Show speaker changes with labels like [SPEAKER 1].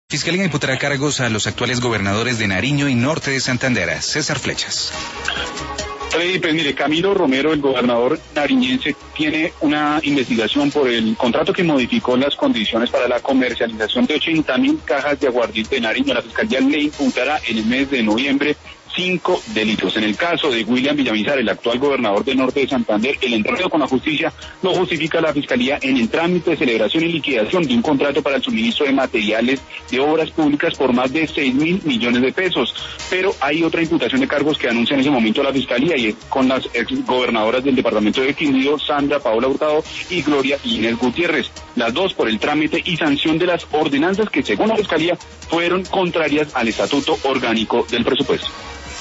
[SPEAKER 1] Fiscalía imputará cargos a los actuales gobernadores de Nariño y Norte de Santander. César Flechas.
[SPEAKER 2] Pues mire, Camilo Romero, el gobernador nariñense, tiene una investigación por el contrato que modificó las condiciones para la comercialización de 80.000 cajas de aguardiente de Nariño. La Fiscalía le imputará en el mes de noviembre 5 delitos. En el caso de William Villamizar, el actual gobernador de Norte de Santander, el enredo con la justicia lo justifica la Fiscalía en el trámite de celebración y liquidación de un contrato para el suministro de materiales de obras públicas por más de 6.000 millones de pesos. Pero hay otra imputación de cargos que anuncia en ese momento la Fiscalía, y es con las exgobernadoras del departamento de Quindío, Sandra Paola Hurtado y Gloria Inés Gutiérrez. Las dos por el trámite y sanción de las ordenanzas que, según la Fiscalía, fueron contrarias al estatuto orgánico del presupuesto.